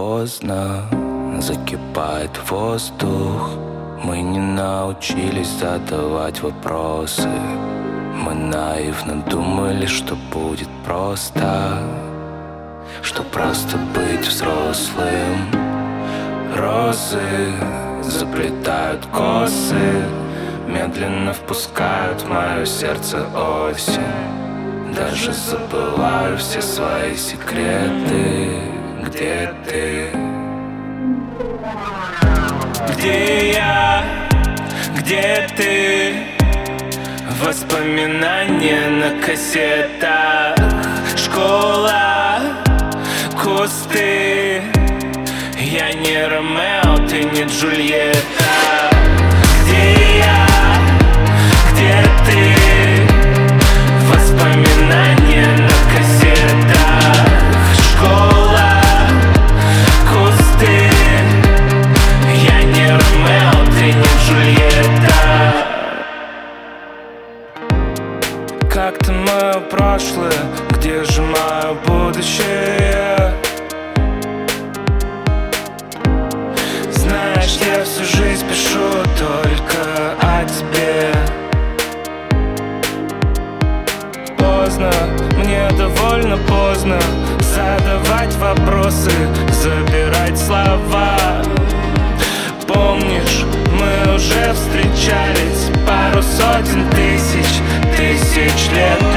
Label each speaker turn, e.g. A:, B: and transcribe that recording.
A: поздно, закипает воздух. Мы не научились задавать вопросы. Мы наивно думали, что будет просто, что просто быть взрослым. Розы заплетают косы, медленно впускают в мое сердце осень. Даже забываю все свои секреты. Где ты? Где я? Где ты? Воспоминания на кассетах. Школа, кусты. Я не Ромео, ты не Джульетта. Где я? Где ты? Воспоминания на кассетах. Школа, кусты. Я не Ромео, ты не Джульетта. Как-то мое прошлое, где же мое будущее? Знаешь, я всю жизнь пишу только о тебе. Поздно, мне довольно поздно задавать вопросы, забирать слова. Помнишь, мы уже встречались пару сотен тысяч лет